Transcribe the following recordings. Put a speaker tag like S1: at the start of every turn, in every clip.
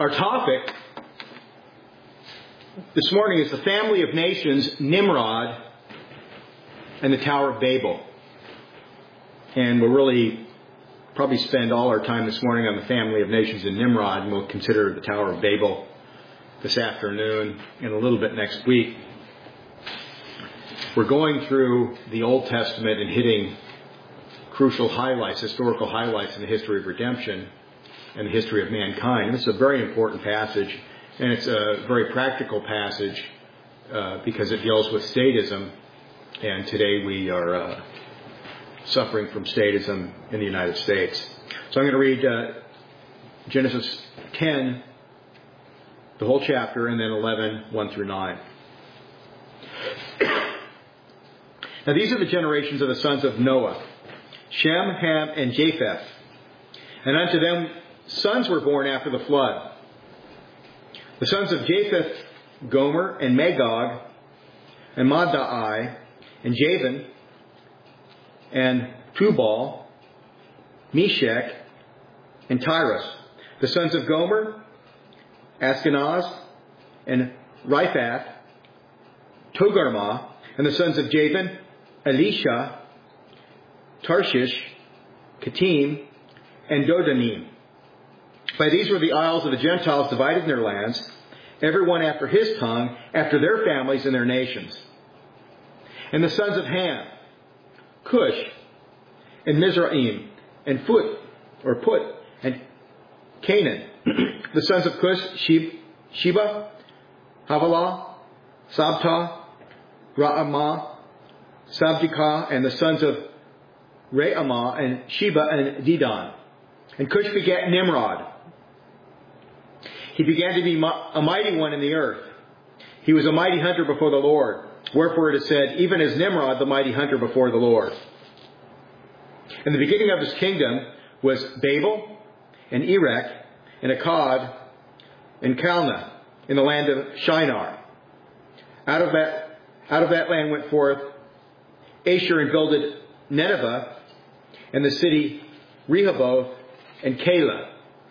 S1: Our topic this morning is the family of nations, Nimrod, and the Tower of Babel. And we'll really probably spend all our time this morning on the family of nations in Nimrod, and we'll consider the Tower of Babel this afternoon and a little bit next week. We're going through the Old Testament and hitting crucial highlights, historical highlights in the history of redemption and the history of mankind. And this is a very important passage, and it's a very practical passage because it deals with statism. And today we are suffering from statism in the United States. So I'm going to read Genesis 10, the whole chapter, and then 11, 1 through 9. Now these are the generations of the sons of Noah, Shem, Ham, and Japheth. And unto them sons were born after the flood. The sons of Japheth, Gomer, and Magog, and Madai, and Javan, and Tubal, Meshech, and Tyrus. The sons of Gomer, Askenaz, and Riphath, Togarmah. And the sons of Javan, Elisha, Tarshish, Kittim, and Dodanim. By these were the isles of the Gentiles divided in their lands, every one after his tongue, after their families and their nations. And the sons of Ham, Cush, and Mizraim, and Put, and Canaan. The sons of Cush, Sheba, Havilah, Sabta, Ra'amah, Sabdikah, and the sons of Re'amah, and Sheba, and Dedan. And Cush begat Nimrod. He began to be a mighty one in the earth. He was a mighty hunter before the Lord. Wherefore it is said, even as Nimrod, the mighty hunter before the Lord. And the beginning of his kingdom was Babel, and Erech, and Akkad, and Calneh, in the land of Shinar. Out of that land went forth Asher and builded Nineveh, and the city Rehoboth, and Calah.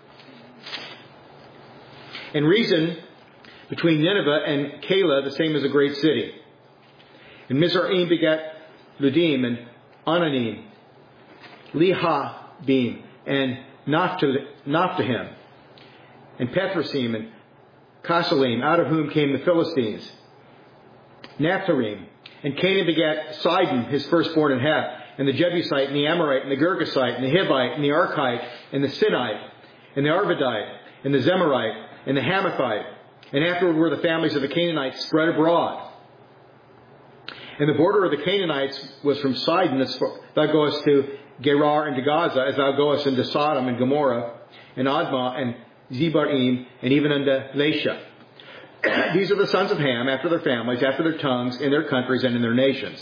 S1: And reason between Nineveh and Calah, the same as a great city. And Mizraim begat Ludim, and Ananim, Lehabim, and Naphtahim, and Pethrasim, and Casalim, out of whom came the Philistines. Naphtharim. And Canaan begat Sidon, his firstborn, and Heth, and the Jebusite, and the Amorite, and the Girgashite, and the Hivite, and the Archite, and the Sinite, and the Arvadite, and the Zemarite, and the Hamathite. And afterward were the families of the Canaanites spread abroad. And the border of the Canaanites was from Sidon, as thou goest to Gerar and to Gaza, as thou goest into Sodom and Gomorrah, and Admah, and Zebarim, and even unto Lasha. These are the sons of Ham, after their families, after their tongues, in their countries, and in their nations.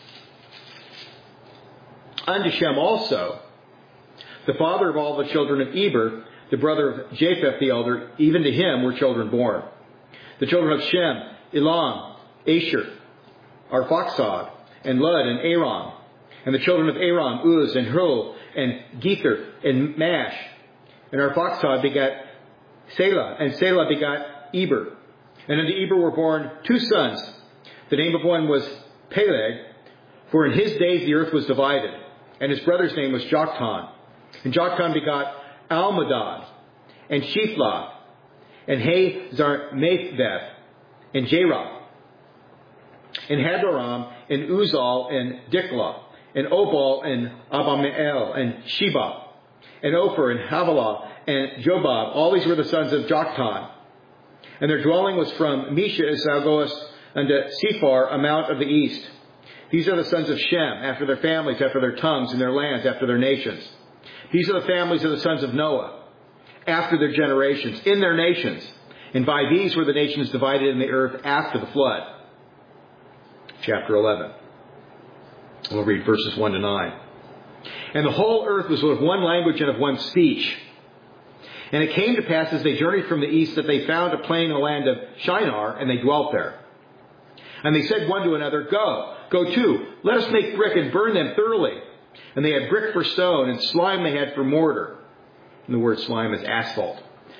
S1: Unto Shem also, the father of all the children of Eber, the brother of Japheth the elder, even to him were children born. The children of Shem, Elam, Asher, Arphaxad, and Lud, and Aram. And the children of Aram, Uz, and Hul, and Gether, and Mash. And Arphaxad begat Selah, and Selah begat Eber. And unto Eber were born two sons. The name of one was Peleg, for in his days the earth was divided. And his brother's name was Joktan. And Joktan begot Almadad, and Sheplah, and Hazarmathbeth, and Jerah, and Hadoram, and Uzal, and Diklah, and Obal, and Abamael, and Sheba, and Ophir, and Havilah, and Jobab. All these were the sons of Joktan. And their dwelling was from Mesha, as thou goest unto Sephar, a mount of the east. These are the sons of Shem, after their families, after their tongues, and their lands, after their nations. These are the families of the sons of Noah, after their generations, in their nations. And by these were the nations divided in the earth after the flood. Chapter 11. We'll read verses 1 to 9. And the whole earth was of one language and of one speech. And it came to pass as they journeyed from the east that they found a plain in the land of Shinar, and they dwelt there. And they said one to another, Go to, let us make brick and burn them thoroughly. And they had brick for stone, and slime they had for mortar. And the word slime is asphalt.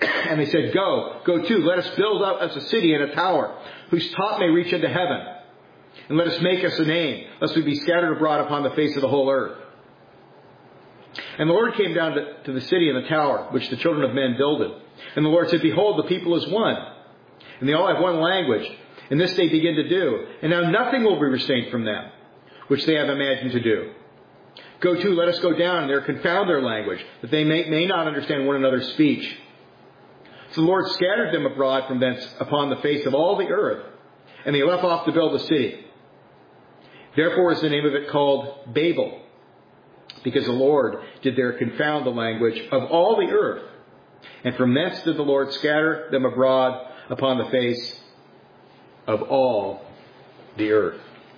S1: And they said, Go to, let us build up us a city and a tower, whose top may reach into heaven. And let us make us a name, lest we be scattered abroad upon the face of the whole earth. And the Lord came down to the city and the tower, which the children of men builded. And the Lord said, Behold, the people is one. And they all have one language. And this they begin to do. And now nothing will be restrained from them, which they have imagined to do. Go to, let us go down, and there confound their language, that they may not understand one another's speech. So the Lord scattered them abroad from thence upon the face of all the earth, and they left off to build the city. Therefore is the name of it called Babel, because the Lord did there confound the language of all the earth. And from thence did the Lord scatter them abroad upon the face of all the earth.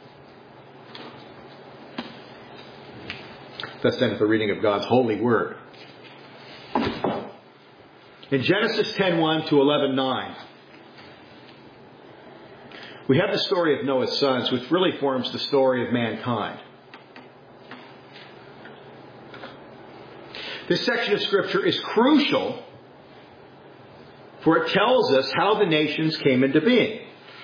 S1: Thus then, the reading of God's holy word. In Genesis 10:1 to 11:9, we have the story of Noah's sons, which really forms the story of mankind. This section of Scripture is crucial, for it tells us how the nations came into being.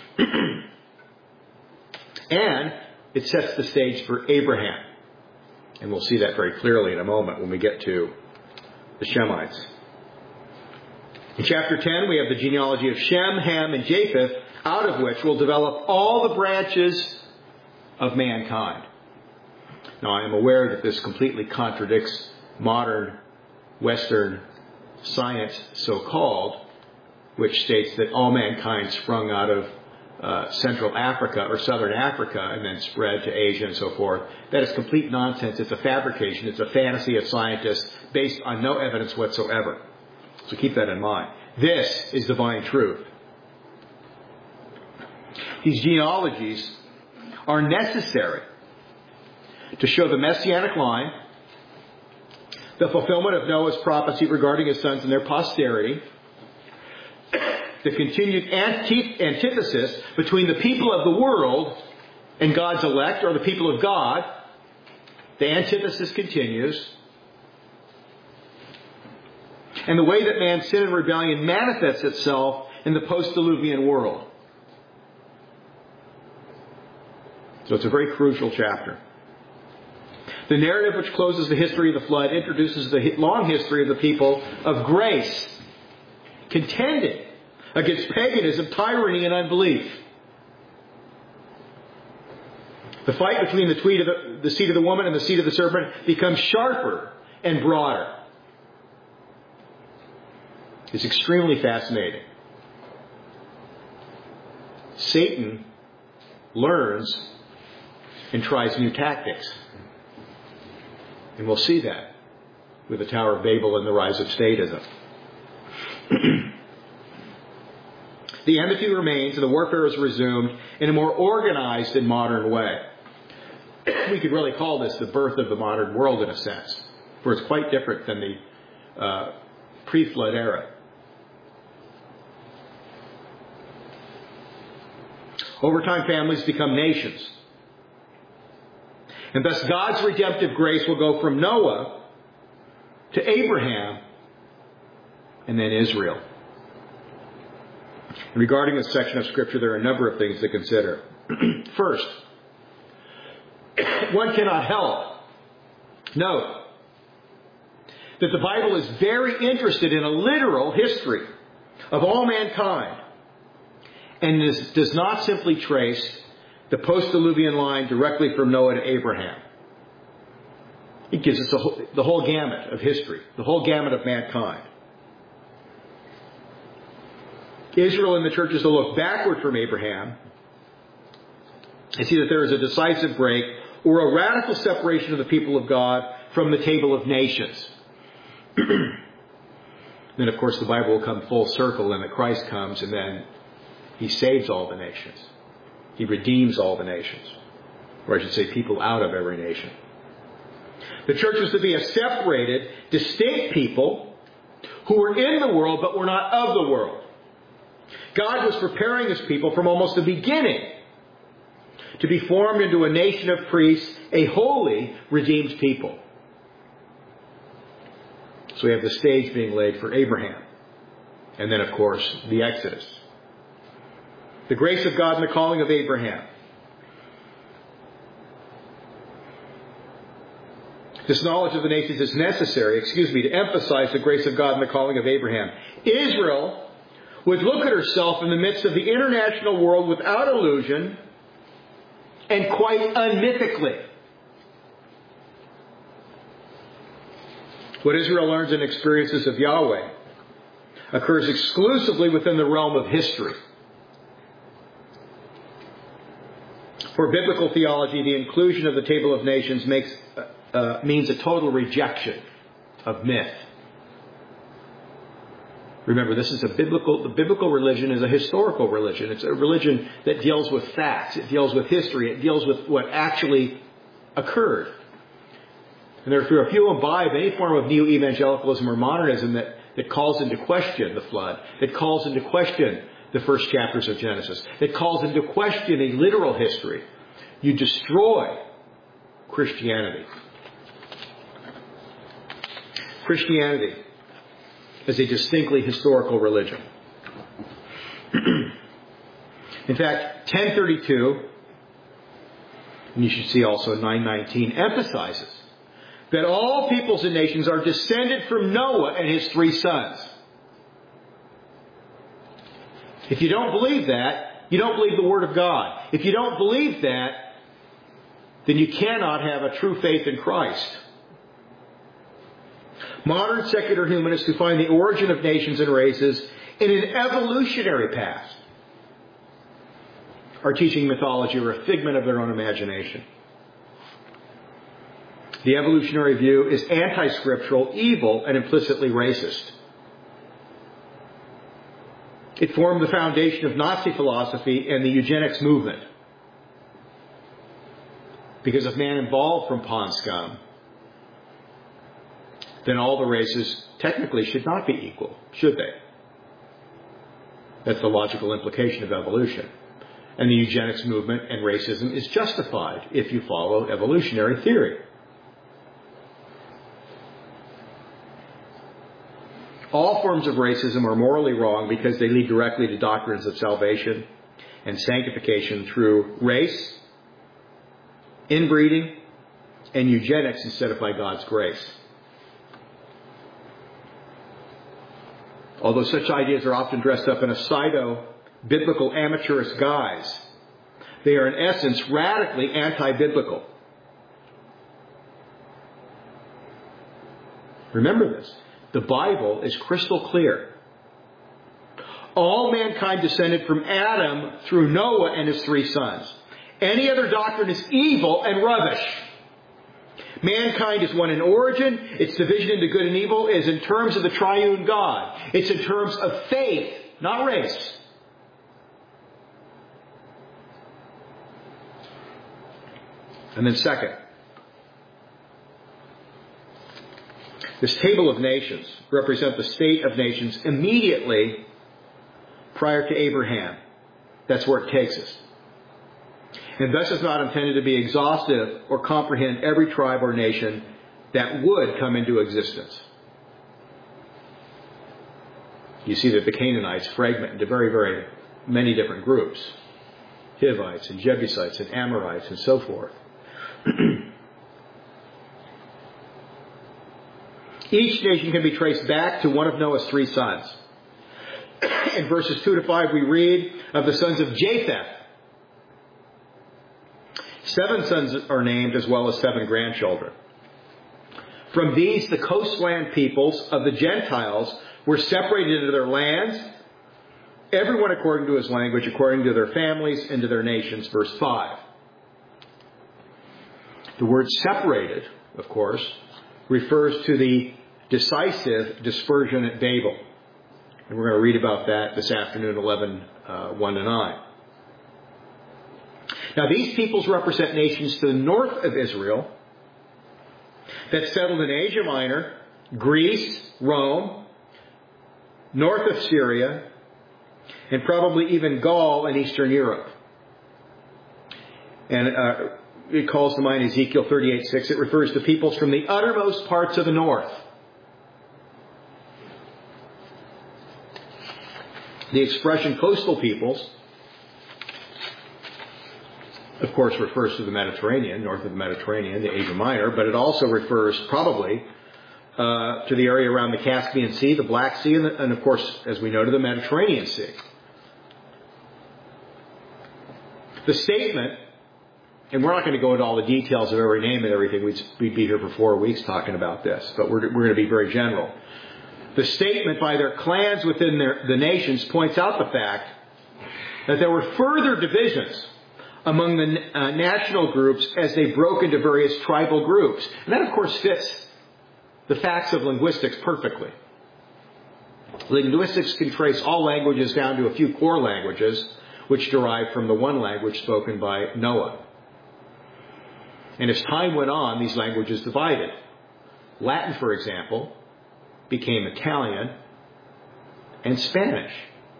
S1: And it sets the stage for Abraham. And we'll see that very clearly in a moment when we get to the Shemites. In chapter 10, we have the genealogy of Shem, Ham, and Japheth, out of which will develop all the branches of mankind. Now, I am aware that this completely contradicts modern Western science, so-called, which states that all mankind sprung out of Central Africa or Southern Africa and then spread to Asia and so forth. That is complete nonsense. It's a fabrication. It's a fantasy of scientists based on no evidence whatsoever. So keep that in mind. This is divine truth. These genealogies are necessary to show the messianic line, the fulfillment of Noah's prophecy regarding his sons and their posterity, the continued antithesis between the people of the world and God's elect, or the people of God. The antithesis continues. And the way that man's sin and rebellion manifests itself in the post-Diluvian world. So it's a very crucial chapter. The narrative which closes the history of the flood introduces the long history of the people of grace, contending against paganism, tyranny, and unbelief. The fight between the seed of the woman and the seed of the serpent becomes sharper and broader. It's extremely fascinating. Satan learns and tries new tactics. And we'll see that with the Tower of Babel and the rise of statism. The enmity remains and the warfare is resumed in a more organized and modern way. We could really call this the birth of the modern world in a sense, for it's quite different than the pre-flood era. Over time, families become nations. And thus God's redemptive grace will go from Noah to Abraham and then Israel. And regarding this section of Scripture, there are a number of things to consider. First, one cannot help note that the Bible is very interested in a literal history of all mankind, and does not simply trace the post-Diluvian line directly from Noah to Abraham. It gives us the whole gamut of history, the whole gamut of mankind. Israel and the church is to look backward from Abraham and see that there is a decisive break or a radical separation of the people of God from the table of nations. Then, of course, the Bible will come full circle and that Christ comes and then He saves all the nations. He redeems all the nations. Or I should say people out of every nation. The church is to be a separated, distinct people who were in the world but were not of the world. God was preparing His people from almost the beginning to be formed into a nation of priests, a holy, redeemed people. So we have the stage being laid for Abraham. And then, of course, the Exodus. The grace of God and the calling of Abraham. This knowledge of the nations is necessary, to emphasize the grace of God and the calling of Abraham. Israel would look at herself in the midst of the international world without illusion and quite unmythically. What Israel learns and experiences of Yahweh occurs exclusively within the realm of history. For biblical theology, the inclusion of the Table of Nations means a total rejection of myth. Remember, the biblical religion is a historical religion. It's a religion that deals with facts. It deals with history. It deals with what actually occurred. And therefore, if you imbibe any form of neo-evangelicalism or modernism that calls into question the flood, that calls into question the first chapters of Genesis, that calls into question a literal history, you destroy Christianity. Christianity is a distinctly historical religion. In fact, 1032, and you should see also 919, emphasizes that all peoples and nations are descended from Noah and his 3 sons. If you don't believe that, you don't believe the Word of God. If you don't believe that, then you cannot have a true faith in Christ. Modern secular humanists who find the origin of nations and races in an evolutionary past are teaching mythology or a figment of their own imagination. The evolutionary view is anti-scriptural, evil, and implicitly racist. It formed the foundation of Nazi philosophy and the eugenics movement. Because if man evolved from pond scum, then all the races technically should not be equal, should they? That's the logical implication of evolution. And the eugenics movement and racism is justified if you follow evolutionary theory. All forms of racism are morally wrong because they lead directly to doctrines of salvation and sanctification through race, inbreeding, and eugenics instead of by God's grace. Although such ideas are often dressed up in a pseudo-biblical amateurist guise, they are in essence radically anti-biblical. Remember this. The Bible is crystal clear. All mankind descended from Adam through Noah and his 3 sons. Any other doctrine is evil and rubbish. Mankind is one in origin. Its division into good and evil is in terms of the triune God. It's in terms of faith, not race. And then second, this table of nations represent the state of nations immediately prior to Abraham. That's where it takes us. And thus is not intended to be exhaustive or comprehend every tribe or nation that would come into existence. You see that the Canaanites fragment into very, very many different groups. Hivites and Jebusites and Amorites and so forth. Each nation can be traced back to one of Noah's 3 sons. In verses 2 to 5 we read of the sons of Japheth. 7 sons are named as well as 7 grandchildren. From these, the coastland peoples of the Gentiles were separated into their lands, everyone according to his language, according to their families and to their nations. Verse 5. The word separated, of course, refers to the decisive dispersion at Babel. And we're going to read about that this afternoon, 1 to 9. Now, these peoples represent nations to the north of Israel that settled in Asia Minor, Greece, Rome, north of Syria, and probably even Gaul and Eastern Europe. And it calls to mind Ezekiel 38:6. It refers to peoples from the uttermost parts of the north. The expression coastal peoples, of course, refers to the Mediterranean, north of the Mediterranean, the Asia Minor, but it also refers probably to the area around the Caspian Sea, the Black Sea, and of course, as we know, to the Mediterranean Sea. The statement, and we're not going to go into all the details of every name and everything, we'd be here for 4 weeks talking about this, but we're going to be very general. The statement by their clans within the nations points out the fact that there were further divisions among the national groups as they broke into various tribal groups. And that, of course, fits the facts of linguistics perfectly. Linguistics can trace all languages down to a few core languages, which derive from the one language spoken by Noah. And as time went on, these languages divided. Latin, for example, became Italian and Spanish.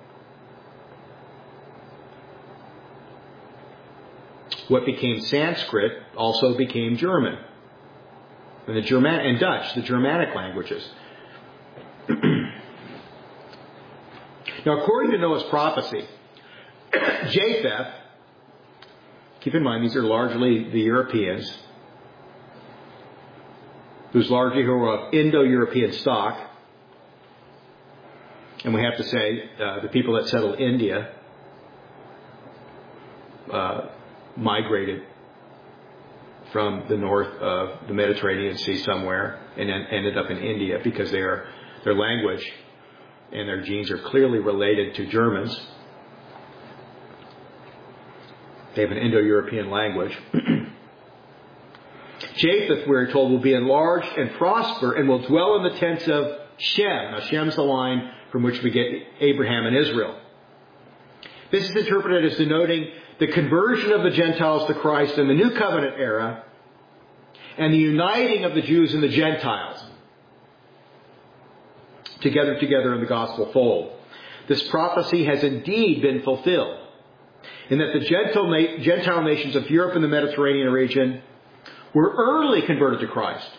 S1: What became Sanskrit also became German. And Dutch, the Germanic languages. Now, according to Noah's prophecy, Japheth, keep in mind these are largely the Europeans, who are of Indo-European stock. And we have to say the people that settled India migrated from the north of the Mediterranean Sea somewhere and then ended up in India because their language and their genes are clearly related to Germans. They have an Indo-European language. Japheth, we're told, will be enlarged and prosper and will dwell in the tents of Shem. Now, Shem's the line from which we get Abraham and Israel. This is interpreted as denoting the conversion of the Gentiles to Christ in the New Covenant era and the uniting of the Jews and the Gentiles together in the gospel fold. This prophecy has indeed been fulfilled in that the Gentile nations of Europe and the Mediterranean region were early converted to Christ.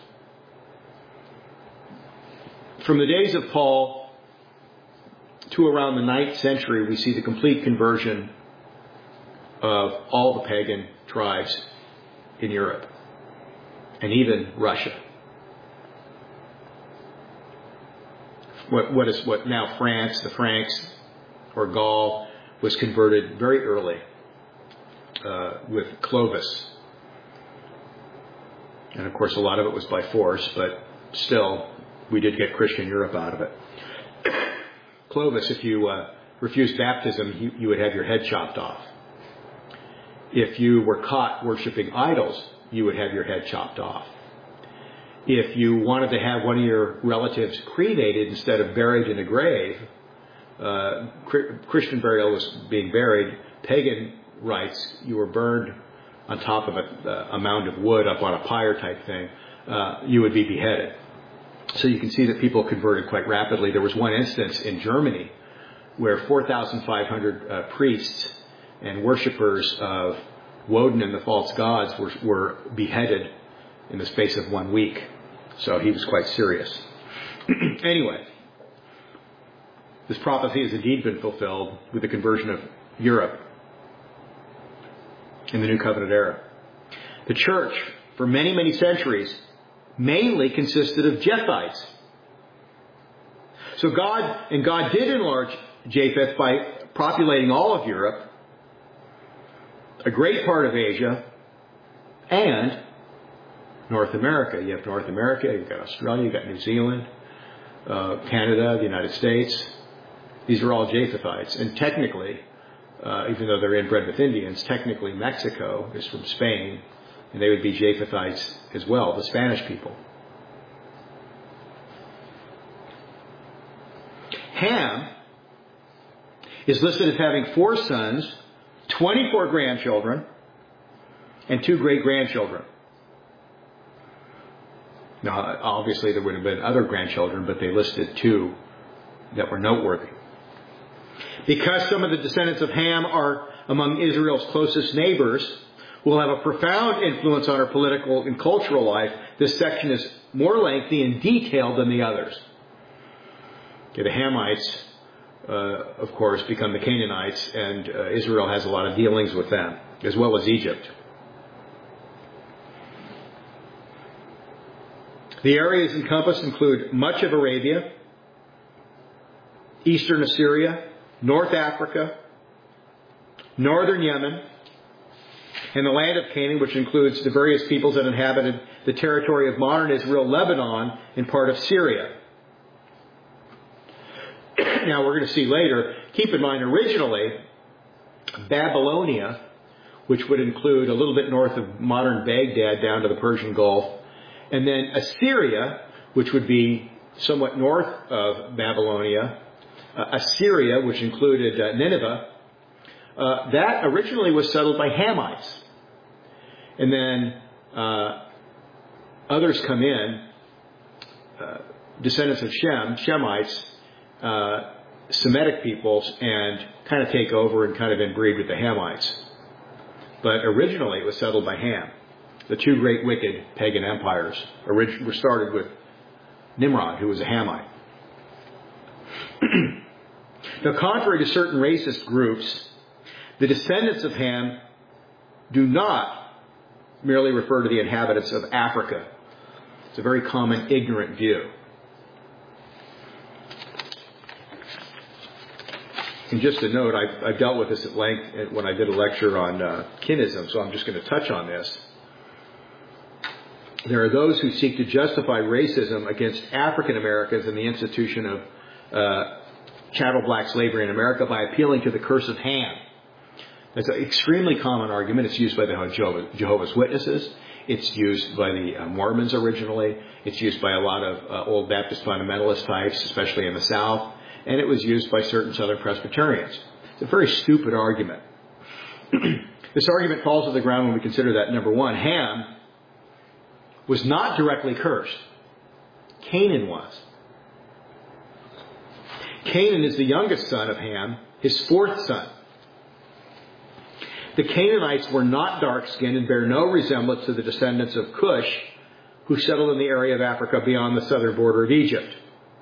S1: From the days of Paul to around the 9th century, we see the complete conversion of all the pagan tribes in Europe and even Russia. What now France, the Franks, or Gaul, was converted very early with Clovis. And of course, a lot of it was by force, but still, we did get Christian Europe out of it. Clovis, if you refused baptism, you would have your head chopped off. If you were caught worshiping idols, you would have your head chopped off. If you wanted to have one of your relatives cremated instead of buried in a grave, Christian burial was being buried. Pagan rites, you were burned on top of a mound of wood up on a pyre type thing. You would be beheaded. So you can see that people converted quite rapidly. There was one instance in Germany where 4,500 priests and worshippers of Woden and the false gods were beheaded in the space of 1 week. So he was quite serious. Anyway, this prophecy has indeed been fulfilled with the conversion of Europe in the New Covenant era. The church, for many, many centuries, mainly consisted of Japhethites. So God did enlarge Japheth by populating all of Europe, a great part of Asia, and North America. You have North America, you've got Australia, you've got New Zealand, Canada, the United States. These are all Japhethites. And technically, even though they're inbred with Indians, technically Mexico is from Spain, and they would be Japhethites as well, the Spanish people. Ham is listed as having 4 sons, 24 grandchildren, and 2 great-grandchildren. Now, obviously there would have been other grandchildren, but they listed 2 that were noteworthy. Because some of the descendants of Ham are among Israel's closest neighbors, will have a profound influence on our political and cultural life, this section is more lengthy and detailed than the others. Okay, the Hamites of course, become the Canaanites, and Israel has a lot of dealings with them, as well as Egypt. The areas encompassed include much of Arabia, eastern Assyria, North Africa, northern Yemen, and the land of Canaan, which includes the various peoples that inhabited the territory of modern Israel, Lebanon, and part of Syria. Now, we're going to see later, keep in mind, originally, Babylonia, which would include a little bit north of modern Baghdad down to the Persian Gulf, and then Assyria, which would be somewhat north of Babylonia, Assyria, which included Nineveh, that originally was settled by Hamites. And then others come in, descendants of Shem, Shemites, Semitic peoples, and kind of take over and kind of inbreed with the Hamites. But originally it was settled by Ham. The two great wicked pagan empires were started with Nimrod, who was a Hamite. Now, contrary to certain racist groups, the descendants of Ham do not merely refer to the inhabitants of Africa. It's a very common ignorant view. And just a note, I've dealt with this at length when I did a lecture on kinism, so I'm just going to touch on this. There are those who seek to justify racism against African Americans and the institution of chattel black slavery in America by appealing to the curse of Ham. It's an extremely common argument. It's used by the Jehovah's Witnesses. It's used by the Mormons originally. It's used by a lot of Old Baptist fundamentalist types, especially in the South. And it was used by certain Southern Presbyterians. It's a very stupid argument. This argument falls to the ground when we consider that, number one, Ham was not directly cursed. Canaan was. Canaan is the youngest son of Ham, his fourth son. The Canaanites were not dark-skinned and bear no resemblance to the descendants of Cush, who settled in the area of Africa beyond the southern border of Egypt.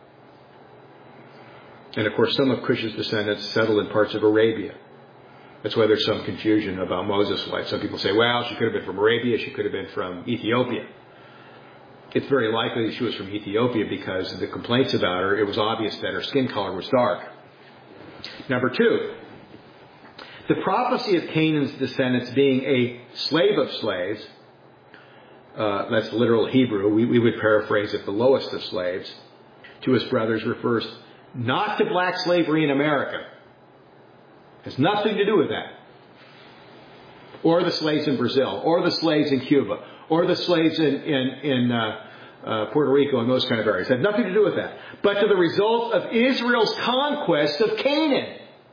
S1: And of course, some of Cush's descendants settled in parts of Arabia. That's why there's some confusion about Moses' wife. Some people say, well, she could have been from Arabia, she could have been from Ethiopia. It's very likely that she was from Ethiopia because of the complaints about her. It was obvious that her skin color was dark. Number two, the prophecy of Canaan's descendants being a slave of slaves, that's literal Hebrew, we would paraphrase it, the lowest of slaves, to his brothers refers not to black slavery in America. It has nothing to do with that. Or the slaves in Brazil, or the slaves in Cuba, or the slaves in Puerto Rico and those kind of areas. It had nothing to do with that. But to the result of Israel's conquest of Canaan.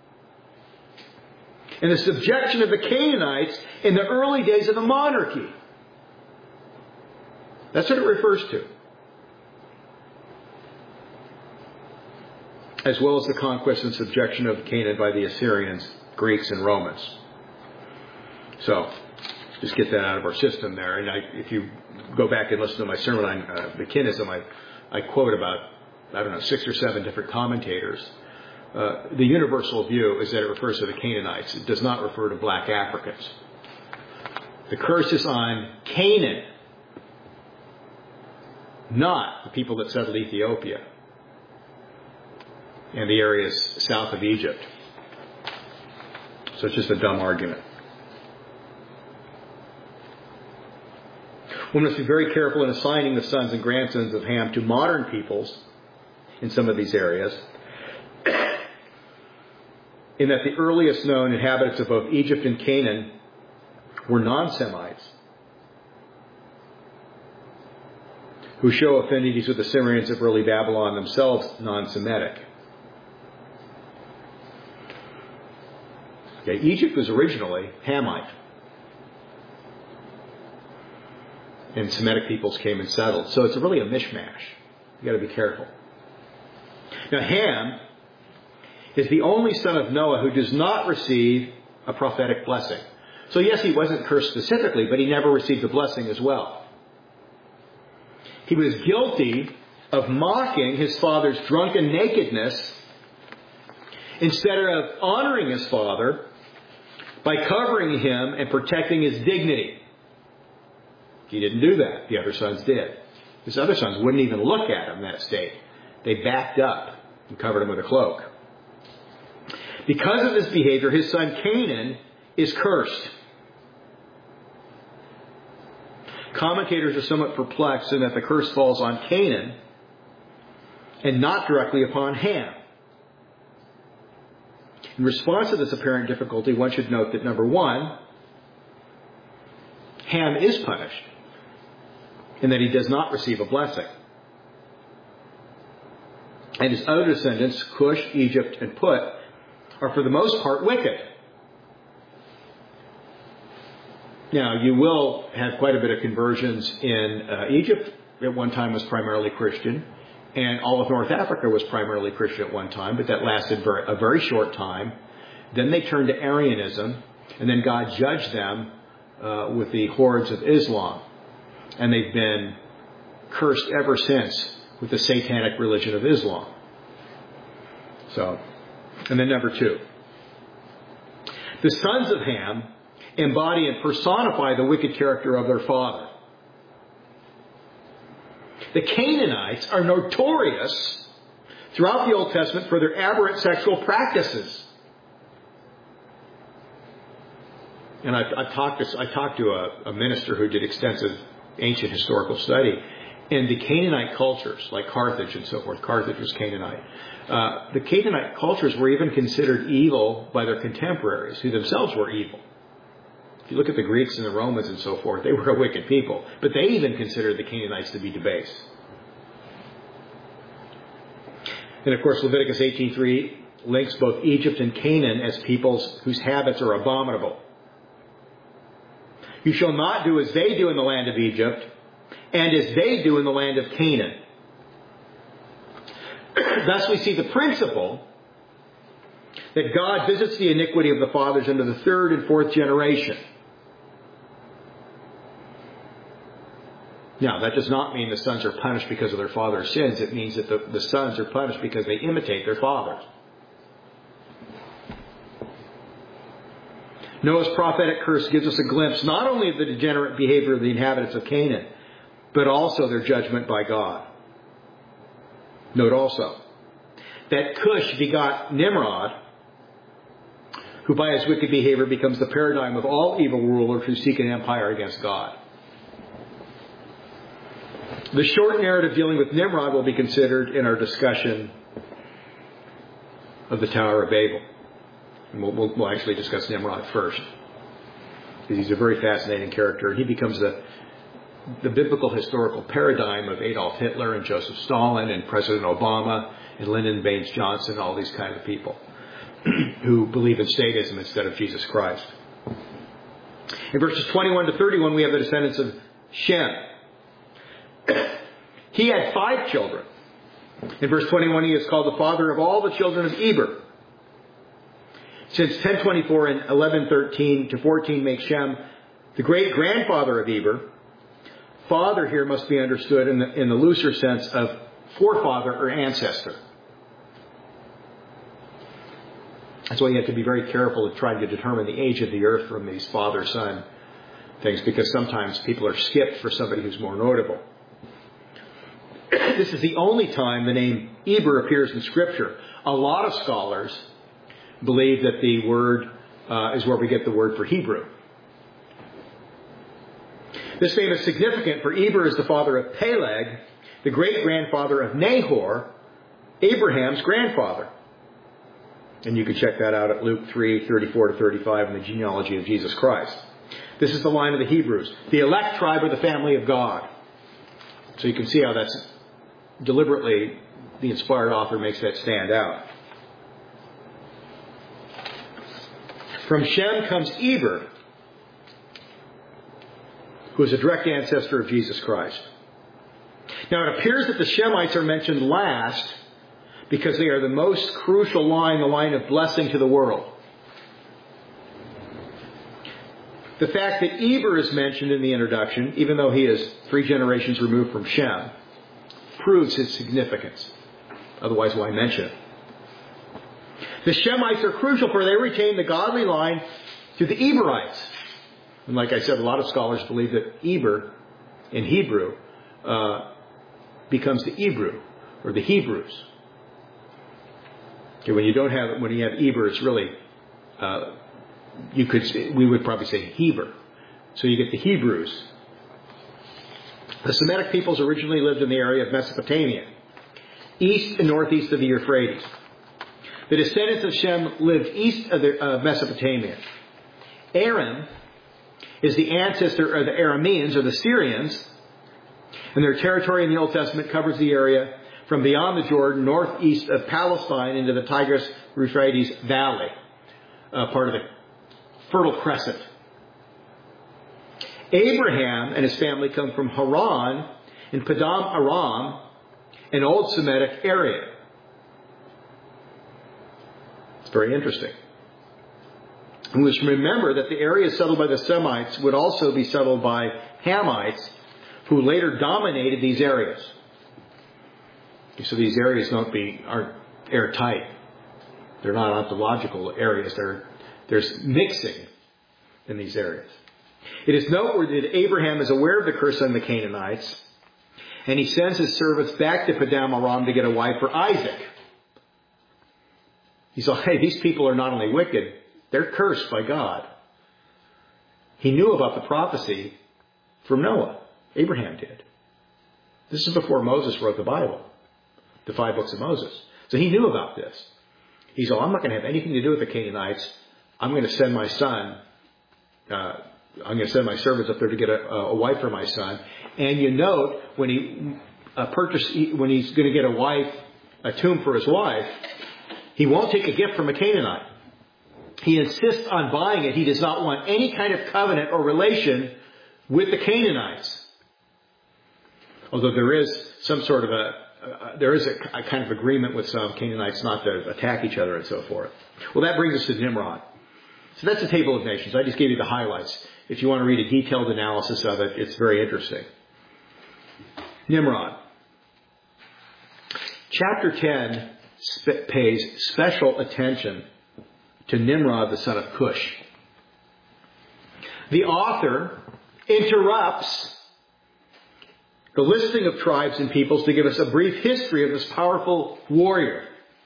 S1: And the subjection of the Canaanites in the early days of the monarchy. That's what it refers to. As well as the conquest and subjection of Canaan by the Assyrians, Greeks, and Romans. So, just get that out of our system there. And if you go back and listen to my sermon on Bekinism, I quote about, 6 or 7 different commentators. The universal view is that it refers to the Canaanites. It does not refer to black Africans. The curse is on Canaan, not the people that settled Ethiopia and the areas south of Egypt. So it's just a dumb argument. We must be very careful in assigning the sons and grandsons of Ham to modern peoples in some of these areas, in that the earliest known inhabitants of both Egypt and Canaan were non-Semites who show affinities with the Syrians of early Babylon, themselves non-Semitic. Okay, Egypt was originally Hamite. And Semitic peoples came and settled. So it's really a mishmash. You've got to be careful. Now, Ham is the only son of Noah who does not receive a prophetic blessing. So yes, he wasn't cursed specifically, but he never received the blessing as well. He was guilty of mocking his father's drunken nakedness instead of honoring his father by covering him and protecting his dignity. He didn't do that. The other sons did. His other sons wouldn't even look at him in that state. They backed up and covered him with a cloak. Because of this behavior, his son Canaan is cursed. Commentators are somewhat perplexed in that the curse falls on Canaan and not directly upon Ham. In response to this apparent difficulty, one should note that, number one, Ham is punished in that he does not receive a blessing. And his other descendants, Cush, Egypt, and Put, are for the most part wicked. Now, you will have quite a bit of conversions in Egypt. At one time was primarily Christian. And all of North Africa was primarily Christian at one time, but that lasted a very short time. Then they turned to Arianism, and then God judged them with the hordes of Islam. And they've been cursed ever since with the satanic religion of Islam. And then number two. The sons of Ham embody and personify the wicked character of their father. The Canaanites are notorious throughout the Old Testament for their aberrant sexual practices. And I talked to a minister who did extensive ancient historical study. In the Canaanite cultures, like Carthage and so forth, Carthage was Canaanite. The Canaanite cultures were even considered evil by their contemporaries, who themselves were evil. If you look at the Greeks and the Romans and so forth, they were a wicked people. But they even considered the Canaanites to be debased. And of course, Leviticus 18:3 links both Egypt and Canaan as peoples whose habits are abominable. You shall not do as they do in the land of Egypt, and as they do in the land of Canaan. Thus we see the principle that God visits the iniquity of the fathers into the third and fourth generation. Now, that does not mean the sons are punished because of their father's sins. It means that the sons are punished because they imitate their fathers. Noah's prophetic curse gives us a glimpse not only of the degenerate behavior of the inhabitants of Canaan, but also their judgment by God. Note also that Cush begot Nimrod, who by his wicked behavior becomes the paradigm of all evil rulers who seek an empire against God. The short narrative dealing with Nimrod will be considered in our discussion of the Tower of Babel. And we'll actually discuss Nimrod first, because he's a very fascinating character. He becomes the biblical historical paradigm of Adolf Hitler and Joseph Stalin and President Obama and Lyndon Baines Johnson, all these kind of people who believe in statism instead of Jesus Christ. In verses 21 to 31, we have the descendants of Shem. He had 5 children. In verse 21, he is called the father of all the children of Eber. Since 10:24 and 11:13 to 14 make Shem the great-grandfather of Eber, father here must be understood in the looser sense of forefather or ancestor. That's why you have to be very careful of trying to determine the age of the earth from these father-son things, because sometimes people are skipped for somebody who's more notable. This is the only time the name Eber appears in Scripture. A lot of scholars believe that the word is where we get the word for Hebrew. This name is significant, for Eber is the father of Peleg, the great-grandfather of Nahor, Abraham's grandfather. And you can check that out at Luke 3:34 to 35 in the genealogy of Jesus Christ. This is the line of the Hebrews, the elect tribe of the family of God. So you can see how that's deliberately, the inspired author makes that stand out. From Shem comes Eber, who is a direct ancestor of Jesus Christ. Now it appears that the Shemites are mentioned last because they are the most crucial line, the line of blessing to the world. The fact that Eber is mentioned in the introduction, even though he is 3 generations removed from Shem, proves his significance. Otherwise, why mention it? The Shemites are crucial for they retain the godly line to the Eberites. And like I said, a lot of scholars believe that Eber in Hebrew becomes the Hebrew or the Hebrews. Okay, when you have Eber, it's really we would probably say Heber. So you get the Hebrews. The Semitic peoples originally lived in the area of Mesopotamia, east and northeast of the Euphrates. The descendants of Shem lived east of Mesopotamia. Aram is the ancestor of the Arameans or the Syrians, and their territory in the Old Testament covers the area from beyond the Jordan, northeast of Palestine, into the Tigris-Euphrates Valley, part of the Fertile Crescent. Abraham and his family come from Haran in Padam Aram, an Old Semitic area. It's very interesting. And we must remember that the areas settled by the Semites would also be settled by Hamites, who later dominated these areas. So these areas aren't airtight. They're not ontological areas. There's mixing in these areas. It is noteworthy that Abraham is aware of the curse on the Canaanites, and he sends his servants back to Padam Aram to get a wife for Isaac. He saw, hey, these people are not only wicked, they're cursed by God. He knew about the prophecy from Noah. Abraham did. This is before Moses wrote the Bible, the 5 books of Moses. So he knew about this. He said, I'm not going to have anything to do with the Canaanites. I'm going to send my son. I'm going to send my servants up there to get a wife for my son. And you note when when he's going to get a tomb for his wife, he won't take a gift from a Canaanite. He insists on buying it. He does not want any kind of covenant or relation with the Canaanites. Although there is some sort of a kind of agreement with some Canaanites not to attack each other and so forth. Well, that brings us to Nimrod. So that's the table of nations. I just gave you the highlights. If you want to read a detailed analysis of it, it's very interesting. Nimrod. Chapter 10 pays special attention to Nimrod, the son of Cush. The author interrupts the listing of tribes and peoples to give us a brief history of this powerful warrior.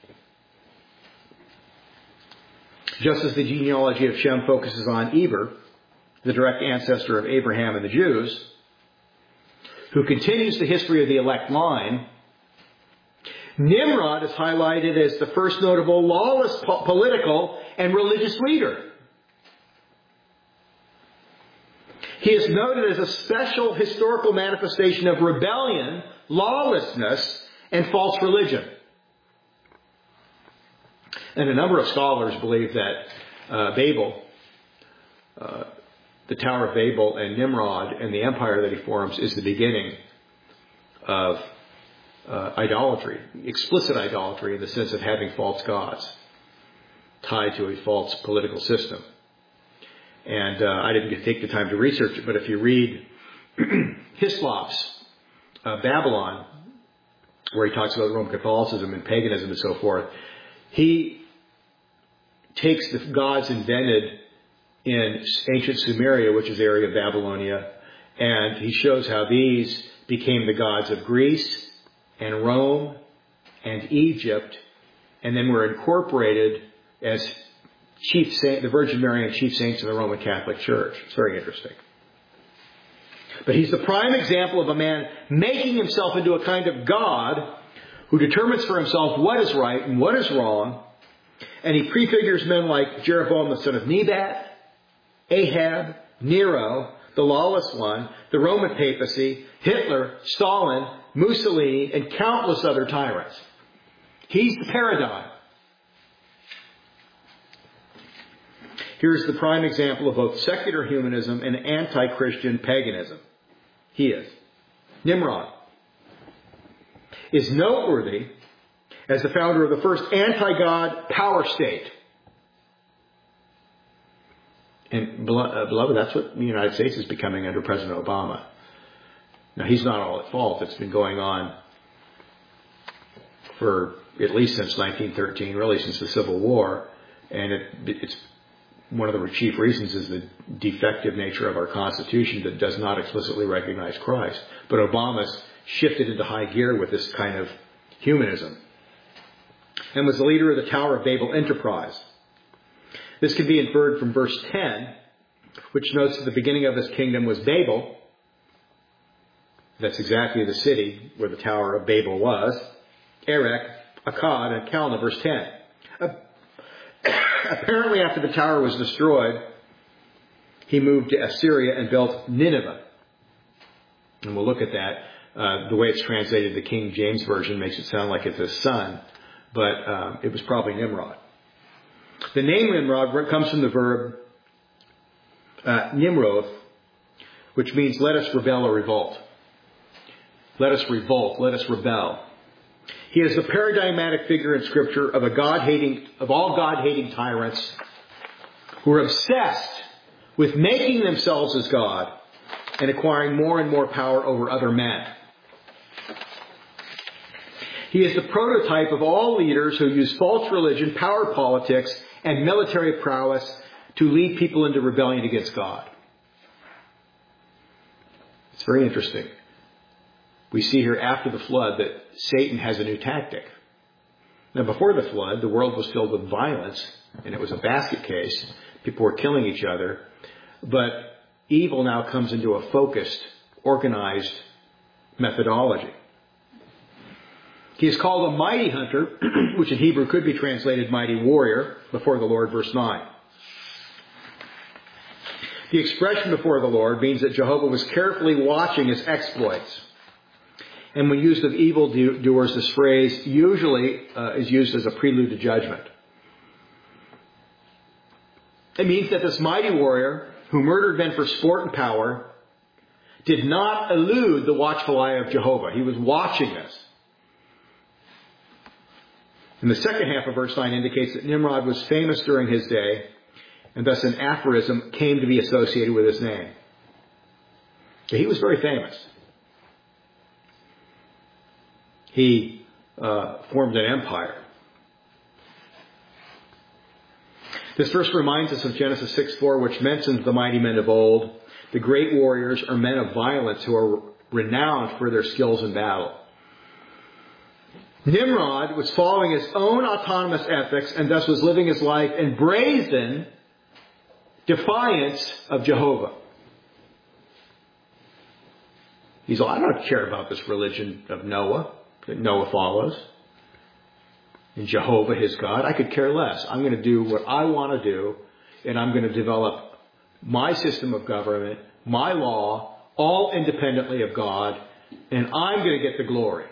S1: Just as the genealogy of Shem focuses on Eber, the direct ancestor of Abraham and the Jews, who continues the history of the elect line, Nimrod is highlighted as the first notable lawless political and religious leader. He is noted as a special historical manifestation of rebellion, lawlessness, and false religion. And a number of scholars believe that Babel, the Tower of Babel, and Nimrod and the empire that he forms is the beginning of idolatry, explicit idolatry in the sense of having false gods tied to a false political system. And I didn't take the time to research it, but if you read Hislop's Babylon, where he talks about Roman Catholicism and paganism and so forth, he takes the gods invented in ancient Sumeria, which is the area of Babylonia, and he shows how these became the gods of Greece and Rome and Egypt, and then were incorporated as chief saint, the Virgin Mary and chief saints of the Roman Catholic Church. It's very interesting. But he's the prime example of a man making himself into a kind of God who determines for himself what is right and what is wrong. And he prefigures men like Jeroboam, the son of Nebat, Ahab, Nero, the lawless one, the Roman papacy, Hitler, Stalin, Mussolini, and countless other tyrants. He's the paradigm. Here's the prime example of both secular humanism and anti-Christian paganism. He is. Nimrod is noteworthy as the founder of the first anti-God power state. And beloved, that's what the United States is becoming under President Obama. Now, he's not all at fault. It's been going on for at least since 1913, really since the Civil War. And it's one of the chief reasons is the defective nature of our Constitution that does not explicitly recognize Christ. But Obama's shifted into high gear with this kind of humanism, and was the leader of the Tower of Babel enterprise. This can be inferred from verse 10, which notes that the beginning of his kingdom was Babel. That's exactly the city where the Tower of Babel was. Erech, Akkad, and Calneh, verse 10. Apparently after the tower was destroyed, he moved to Assyria and built Nineveh. And we'll look at that. The way it's translated, the King James Version makes it sound like it's his son, but it was probably Nimrod. The name Nimrod comes from the verb Nimroth, which means let us rebel or revolt. Let us revolt, let us rebel. He is the paradigmatic figure in Scripture of all God-hating tyrants who are obsessed with making themselves as God and acquiring more and more power over other men. He is the prototype of all leaders who use false religion, power politics, and military prowess to lead people into rebellion against God. It's very interesting. We see here after the flood that Satan has a new tactic. Now, before the flood, the world was filled with violence, and it was a basket case. People were killing each other. But evil now comes into a focused, organized methodology. He is called a mighty hunter, which in Hebrew could be translated mighty warrior, before the Lord, verse 9. The expression before the Lord means that Jehovah was carefully watching his exploits. And when used of evildoers, this phrase usually is used as a prelude to judgment. It means that this mighty warrior, who murdered men for sport and power, did not elude the watchful eye of Jehovah. He was watching this. And the second half of verse 9 indicates that Nimrod was famous during his day, and thus an aphorism came to be associated with his name. So he was very famous. He formed an empire. This verse reminds us of Genesis 6:4, which mentions the mighty men of old. The great warriors are men of violence who are renowned for their skills in battle. Nimrod was following his own autonomous ethics and thus was living his life in brazen defiance of Jehovah. He's like, I don't care about this religion of Noah that Noah follows. And Jehovah, his God, I could care less. I'm going to do what I want to do, and I'm going to develop my system of government, my law, all independently of God, and I'm going to get the glory.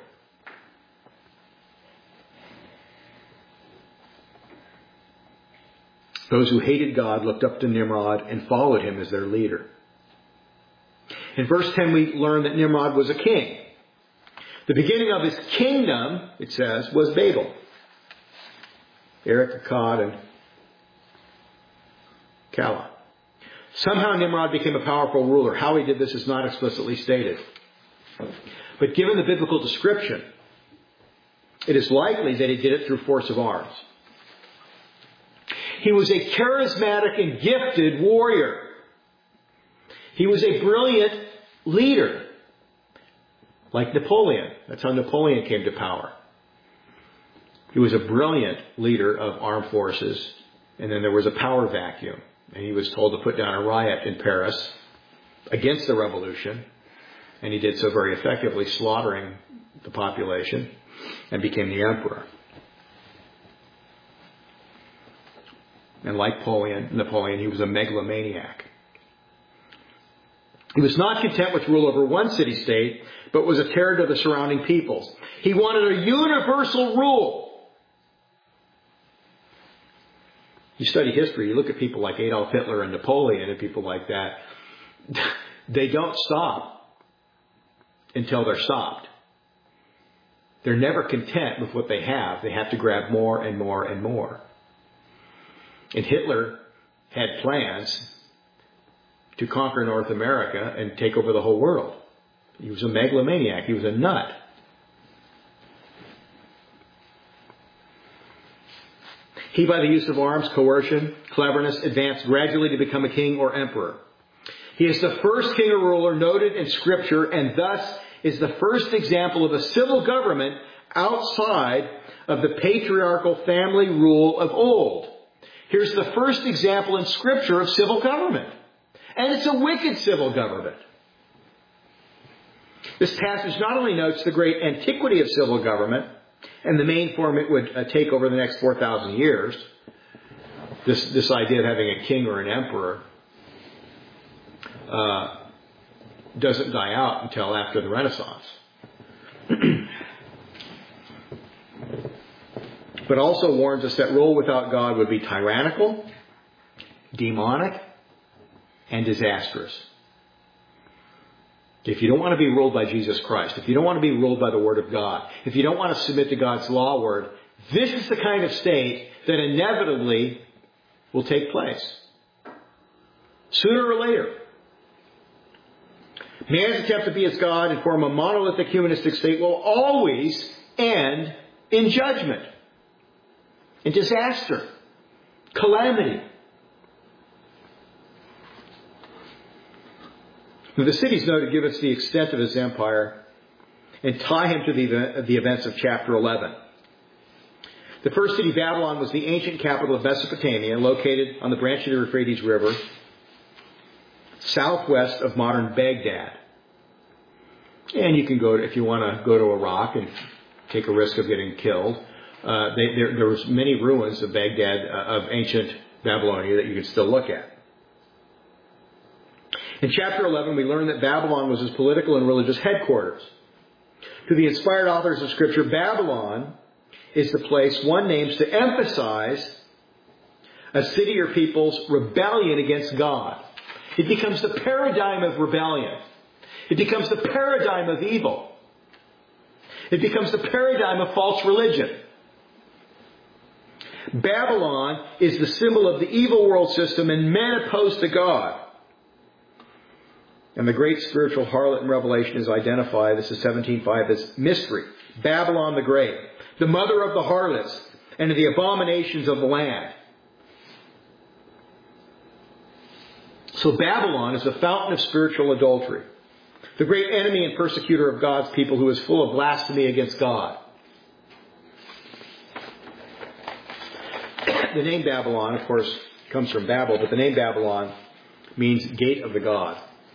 S1: Those who hated God looked up to Nimrod and followed him as their leader. In verse 10, we learn that Nimrod was a king. The beginning of his kingdom, it says, was Babel. Erech, Akkad, and Calneh. Somehow Nimrod became a powerful ruler. How he did this is not explicitly stated. But given the biblical description, it is likely that he did it through force of arms. He was a charismatic and gifted warrior. He was a brilliant leader. Like Napoleon. That's how Napoleon came to power. He was a brilliant leader of armed forces. And then there was a power vacuum. And he was told to put down a riot in Paris against the revolution. And he did so very effectively, slaughtering the population, and became the emperor. And like Napoleon, he was a megalomaniac. He was not content with rule over one city-state, but was a terror to the surrounding peoples. He wanted a universal rule. You study history, you look at people like Adolf Hitler and Napoleon and people like that. They don't stop until they're stopped. They're never content with what they have. They have to grab more and more and more. And Hitler had plans to conquer North America and take over the whole world. He was a megalomaniac. He was a nut. He, by the use of arms, coercion, cleverness, advanced gradually to become a king or emperor. He is the first king or ruler noted in Scripture, and thus is the first example of a civil government outside of the patriarchal family rule of old. Here's the first example in Scripture of civil government. And it's a wicked civil government. This passage not only notes the great antiquity of civil government and the main form it would take over the next 4,000 years, this idea of having a king or an emperor doesn't die out until after the Renaissance. But also warns us that rule without God would be tyrannical, demonic, and disastrous. If you don't want to be ruled by Jesus Christ, if you don't want to be ruled by the Word of God, if you don't want to submit to God's law word, this is the kind of state that inevitably will take place. Sooner or later. Man's attempt to be as God and form a monolithic humanistic state will always end in judgment, in disaster, calamity. Now, the cities noted give us the extent of his empire and tie him to the events of chapter 11. The first city, Babylon, was the ancient capital of Mesopotamia, located on the branch of the Euphrates River, southwest of modern Baghdad. And you can go, if you want to go to Iraq and take a risk of getting killed. There was many ruins of Baghdad, of ancient Babylonia, that you can still look at. In chapter 11, we learn that Babylon was his political and religious headquarters. To the inspired authors of Scripture, Babylon is the place one names to emphasize a city or people's rebellion against God. It becomes the paradigm of rebellion. It becomes the paradigm of evil. It becomes the paradigm of false religion. Babylon is the symbol of the evil world system and men opposed to God. And the great spiritual harlot in Revelation is identified, this is 17:5, as mystery. Babylon the Great, the mother of the harlots and of the abominations of the land. So Babylon is the fountain of spiritual adultery. The great enemy and persecutor of God's people, who is full of blasphemy against God. The name Babylon, of course, comes from Babel, but the name Babylon means gate of the God.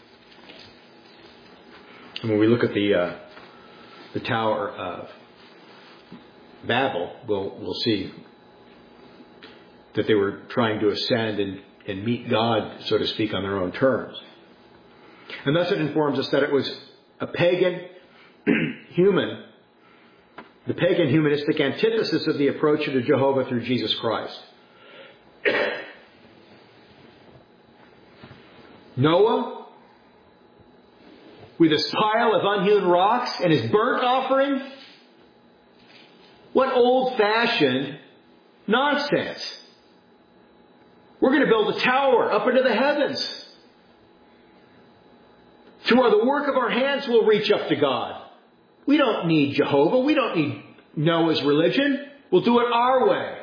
S1: And when we look at the Tower of Babel, we'll see that they were trying to ascend and meet God, so to speak, on their own terms. And thus it informs us that it was a pagan, the pagan humanistic antithesis of the approach to Jehovah through Jesus Christ. Noah, with his pile of unhewn rocks and his burnt offering? What old-fashioned nonsense. We're going to build a tower up into the heavens, to where the work of our hands will reach up to God. We don't need Jehovah. We don't need Noah's religion. We'll do it our way.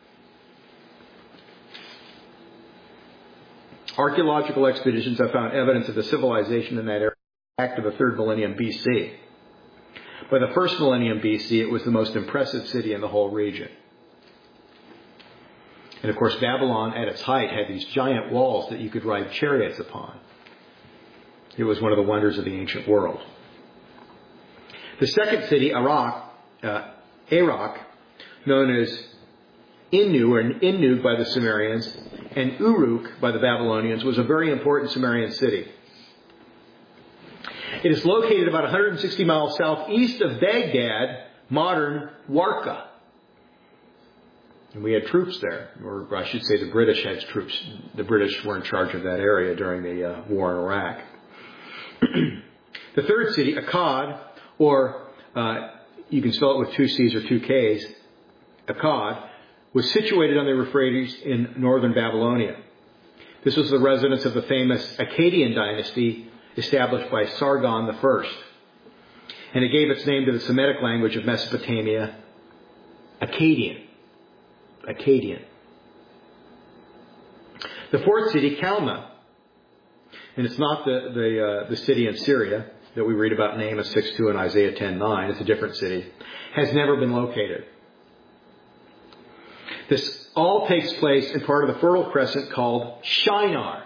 S1: Archaeological expeditions have found evidence of the civilization in that area back to the 3rd millennium BC. By the 1st millennium BC, it was the most impressive city in the whole region. And of course, Babylon at its height had these giant walls that you could ride chariots upon. It was one of the wonders of the ancient world. The second city, Arak, known as Innu, or Innu by the Sumerians, and Uruk by the Babylonians, was a very important Sumerian city. It is located about 160 miles southeast of Baghdad, modern Warka. And we had troops there, or I should say the British had troops. The British were in charge of that area during the war in Iraq. The third city, Akkad, or you can spell it with 2 C's or 2 K's, Akkad, was situated on the Euphrates in northern Babylonia. This was the residence of the famous Akkadian dynasty established by Sargon I. And it gave its name to the Semitic language of Mesopotamia, Akkadian. Akkadian. The fourth city, Calneh, and it's not the city in Syria that we read about in Amos 6:2 and Isaiah 10:9. It's a different city. Has never been located. This all takes place in part of the Fertile Crescent called Shinar.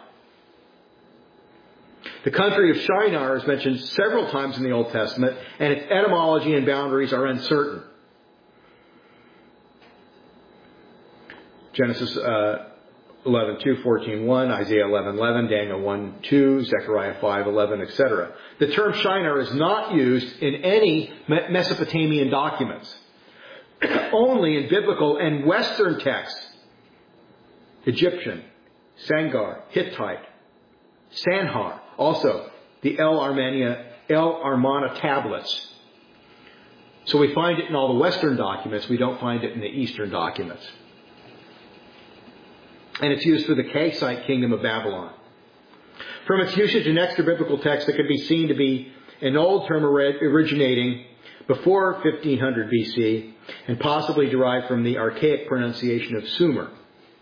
S1: The country of Shinar is mentioned several times in the Old Testament, and its etymology and boundaries are uncertain. Genesis 11:2, 14:1, Isaiah 11:11, Daniel 1:2, Zechariah 5:11, etc. The term Shinar is not used in any Mesopotamian documents, only in biblical and Western texts. Egyptian, Sangar, Hittite, Sanhar, also the El Armana tablets. So we find it in all the Western documents. We don't find it in the Eastern documents. And it's used for the Kassite kingdom of Babylon. From its usage in extra-biblical texts, it can be seen to be an old term originating before 1500 BC and possibly derived from the archaic pronunciation of Sumer.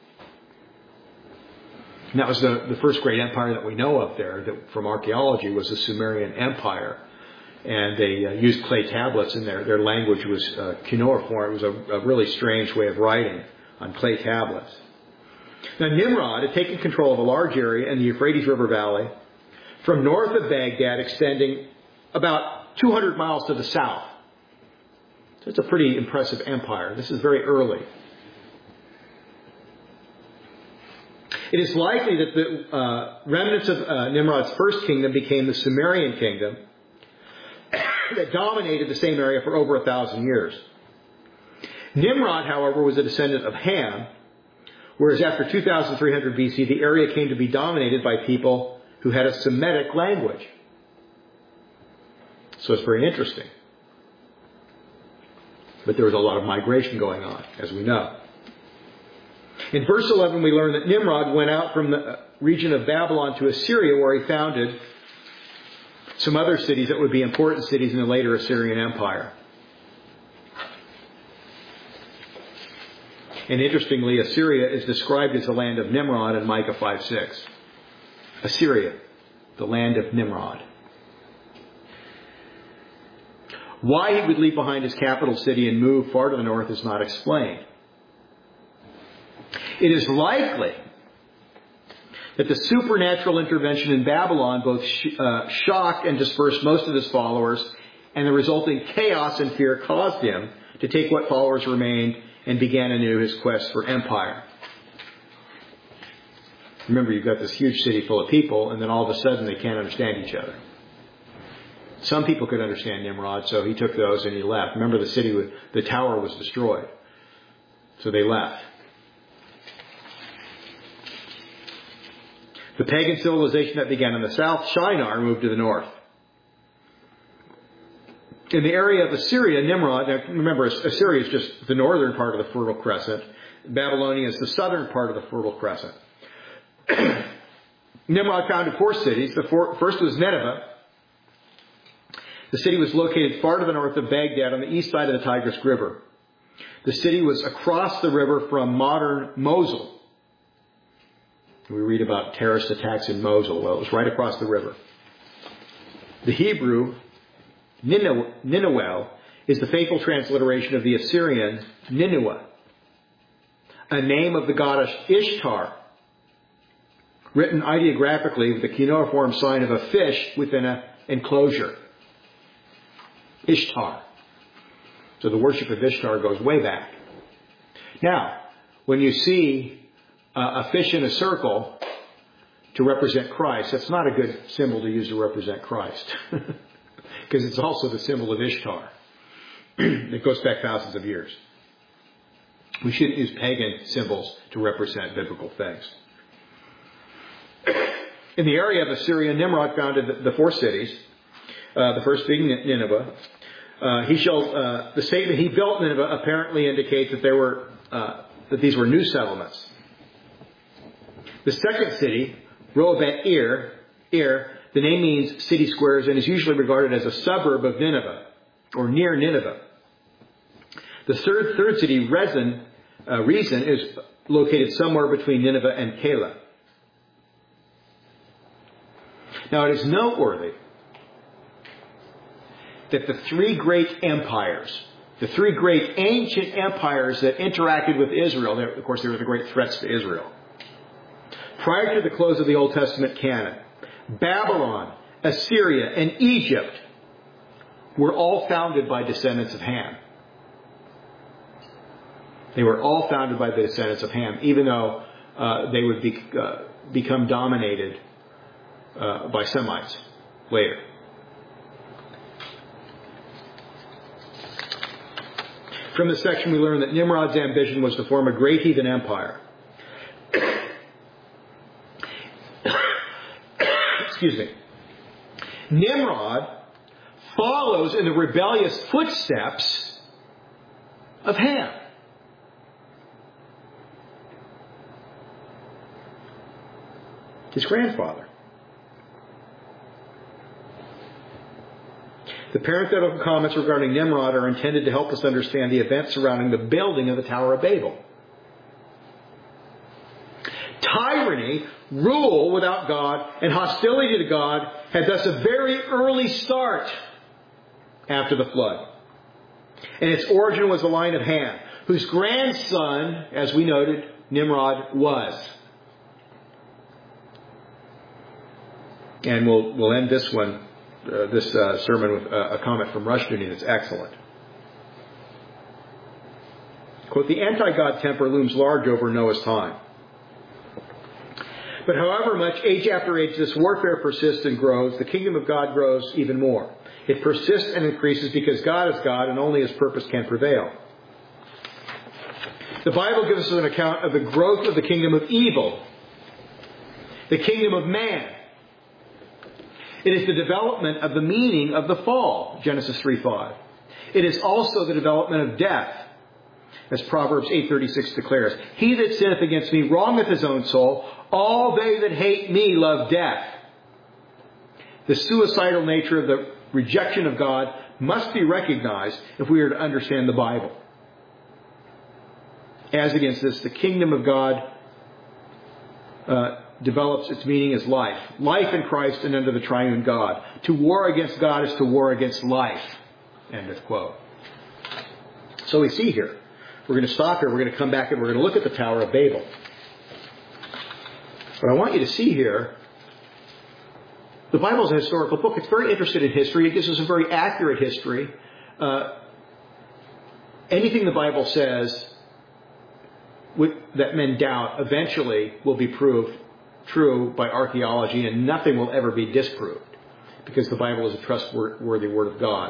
S1: And that was the first great empire that we know of there, that from archaeology, was the Sumerian Empire. And they used clay tablets in there. Their language was cuneiform. It was a really strange way of writing on clay tablets. Now, Nimrod had taken control of a large area in the Euphrates River Valley from north of Baghdad, extending about 200 miles to the south. So it's a pretty impressive empire. This is very early. It is likely that the remnants of Nimrod's first kingdom became the Sumerian kingdom that dominated the same area for over 1,000 years. Nimrod, however, was a descendant of Ham, whereas after 2300 BC, the area came to be dominated by people who had a Semitic language. So it's very interesting. But there was a lot of migration going on, as we know. In verse 11, we learn that Nimrod went out from the region of Babylon to Assyria, where he founded some other cities that would be important cities in the later Assyrian Empire. And interestingly, Assyria is described as the land of Nimrod in Micah 5:6. Assyria, the land of Nimrod. Why he would leave behind his capital city and move far to the north is not explained. It is likely that the supernatural intervention in Babylon both shocked and dispersed most of his followers, and the resulting chaos and fear caused him to take what followers remained and began anew his quest for empire. Remember, you've got this huge city full of people, and then all of a sudden they can't understand each other. Some people could understand Nimrod, so he took those and he left. Remember, the tower was destroyed, so they left. The pagan civilization that began in the south, Shinar, moved to the north. In the area of Assyria, Nimrod, now remember, Assyria is just the northern part of the Fertile Crescent. Babylonia is the southern part of the Fertile Crescent. Nimrod founded 4 cities. The first was Nineveh. The city was located far to the north of Baghdad on the east side of the Tigris River. The city was across the river from modern Mosul. We read about terrorist attacks in Mosul. Well, it was right across the river. The Hebrew Nineweh is the faithful transliteration of the Assyrian Nineveh, a name of the goddess Ishtar, written ideographically with the cuneiform sign of a fish within an enclosure. Ishtar. So the worship of Ishtar goes way back. Now, when you see a fish in a circle to represent Christ, that's not a good symbol to use to represent Christ. Because it's also the symbol of Ishtar. It goes back thousands of years. We shouldn't use pagan symbols to represent biblical things. In the area of Assyria, Nimrod founded the 4 cities. The first being Nineveh. The statement "he built Nineveh" apparently indicates that that these were new settlements. The second city, Rehoboth the name means city squares and is usually regarded as a suburb of Nineveh or near Nineveh. The third city, Rezin, is located somewhere between Nineveh and Calah. Now, it is noteworthy that the three great empires, the three great ancient empires that interacted with Israel, of course, they were the great threats to Israel. Prior to the close of the Old Testament canon, Babylon, Assyria, and Egypt were all founded by descendants of Ham. They were all founded by the descendants of Ham, even though they would become dominated by Semites later. From this section we learn that Nimrod's ambition was to form a great heathen empire. Excuse me. Nimrod follows in the rebellious footsteps of Ham. His grandfather. The parenthetical comments regarding Nimrod are intended to help us understand the events surrounding the building of the Tower of Babel. Tyranny, rule without God, and hostility to God had thus a very early start after the flood. And its origin was the line of Ham, whose grandson, as we noted, Nimrod was. And we'll end this sermon with a comment from Rushdoony that's excellent. Quote, "The anti-God temper looms large over Noah's time. But however much, age after age, this warfare persists and grows, the kingdom of God grows even more. It persists and increases because God is God and only His purpose can prevail. The Bible gives us an account of the growth of the kingdom of evil, the kingdom of man. It is the development of the meaning of the fall, Genesis 3:5. It is also the development of death, as Proverbs 8:36 declares. He that sinneth against me wrongeth his own soul. All they that hate me love death. The suicidal nature of the rejection of God must be recognized if we are to understand the Bible. As against this, the kingdom of God develops its meaning as life. Life in Christ and under the triune God. To war against God is to war against life. End of quote. So we see here. We're going to stop here. We're going to come back and we're going to look at the Tower of Babel. But I want you to see here, the Bible is a historical book. It's very interested in history. It gives us a very accurate history. Anything the Bible says that men doubt eventually will be proved true by archaeology, and nothing will ever be disproved because the Bible is a trustworthy Word of God.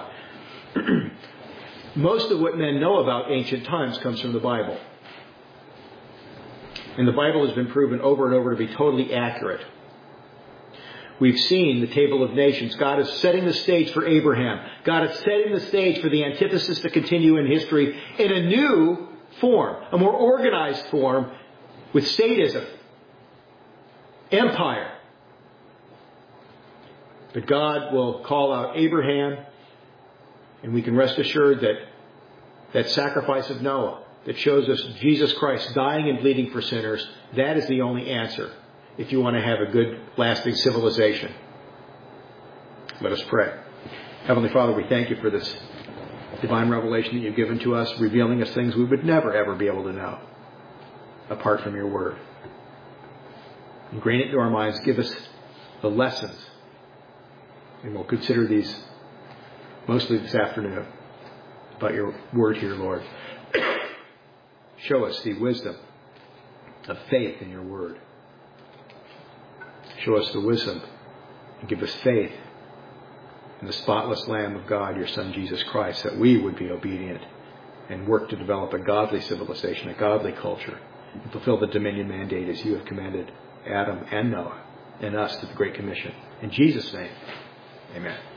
S1: Most of what men know about ancient times comes from the Bible. And the Bible has been proven over and over to be totally accurate. We've seen the Table of Nations. God is setting the stage for Abraham. God is setting the stage for the antithesis to continue in history in a new form, a more organized form with statism, empire. But God will call out Abraham, and we can rest assured that that sacrifice of Noah that shows us Jesus Christ dying and bleeding for sinners, that is the only answer if you want to have a good, lasting civilization. Let us pray. Heavenly Father, we thank you for this divine revelation that you've given to us, revealing us things we would never, ever be able to know apart from your word. Ingrain it into our minds. Give us the lessons. And we'll consider these mostly this afternoon about your word here, Lord. Show us the wisdom of faith in your word. Show us the wisdom and give us faith in the spotless Lamb of God, your Son, Jesus Christ, that we would be obedient and work to develop a godly civilization, a godly culture, and fulfill the dominion mandate as you have commanded Adam and Noah and us to the Great Commission. In Jesus' name, amen.